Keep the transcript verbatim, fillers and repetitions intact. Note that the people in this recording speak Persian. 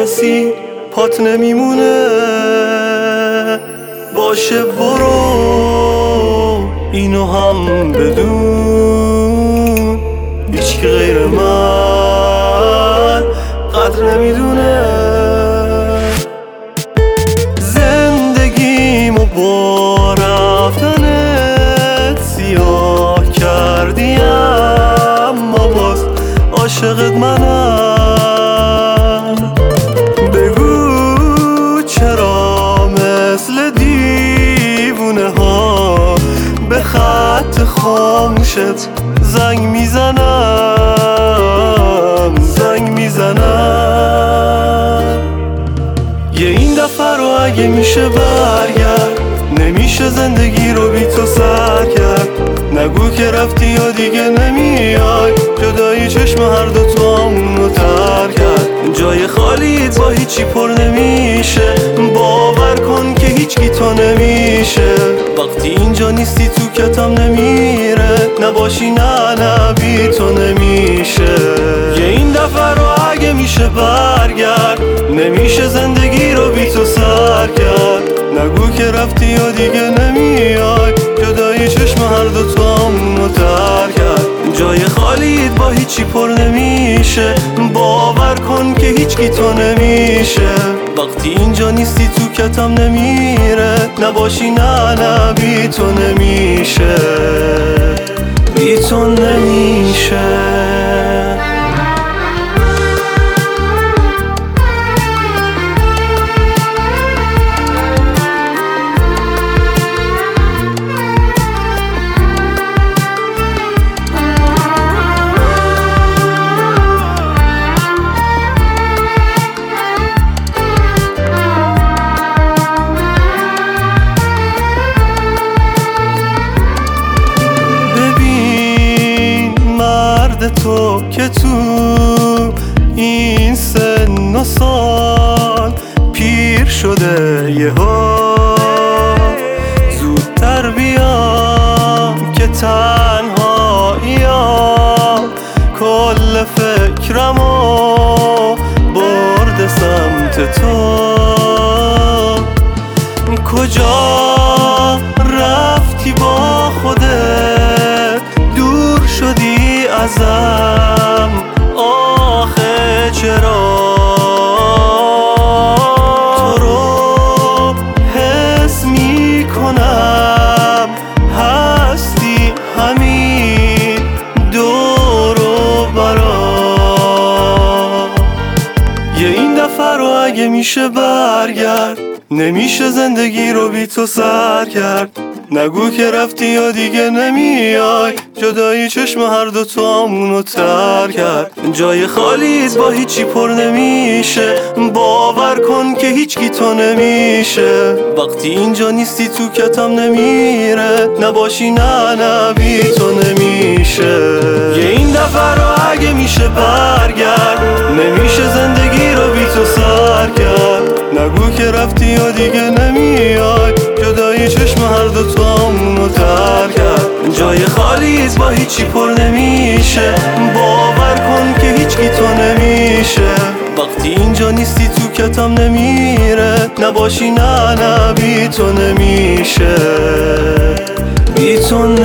کسی پات نمیمونه. باشه برو اینو هم بدون، هیچ که غیر من قدر نمیدونه. زندگیمو با رفتنت سیاه کردی، اما باز عاشقت منم. بگو چرا مثل دیوونه ها به خط خاموشت زنگ میزنم زنگ میزنم. یه این دفعه رو اگه میشه برگرد، نمیشه زندگی رو بی تو سر کرد. نگو که رفتی یا دیگه نمیای، جدایی چشم هر دو تو همونو تر کرد. جای خالیت با هیچی پر نمیشه، باور کن که هیچ کی تو نمیشه. وقتی اینجا نیستی تو کتم نمیره، نباشی نه نه بی تو نمیشه. یه این دفعه رو اگه میشه برگرد، نمیشه زندگی رو بی تو سر کرد. نگو که رفتی یا دیگه نمیای، جدایی چشم هر دو تو همونو تر کرد. جای خالیت با هیچی پر نمیشه، باور کن که هیچ کی تو نمیشه. وقتی اینجا نیستی تو کتم نمیره، نباشی نه نه بی تو نمیشه بی تو نمیشه. تو که تو این سن و سال پیر شده یه ها، زودتر بیام که تنهاییم کل فکرمو برده سمت تو. کجا رفتی با خودت، دور شدی ازم آخه چرا؟ تو رو حس می کنم، هستی همین دور و برا. یه این دفعه رو اگه میشه برگرد، نمیشه زندگی رو بی تو سر کرد. نگو که رفتی یا دیگه نمیای، جدایی چشم هر دو تو همونو تر کرد. جای خالیت با هیچی پر نمیشه، باور کن که هیچ کی تو نمیشه. وقتی اینجا نیستی تو کتم نمیره، نباشی نه نه بی تو نمیشه. یه این دفعه رو اگه میشه برگرد، نمیشه زندگی رو بی تو سر کرد. نگو که رفتی یا دیگه نمیای، جدایی چشم هر دو تو همونو تر کرد. جای خالیت با هیچی پر نمیشه، باور کن که هیچ کی تو نمیشه. وقتی اینجا نیستی تو کتم نمیره، نباشی نه نه بی تو نمیشه بی تو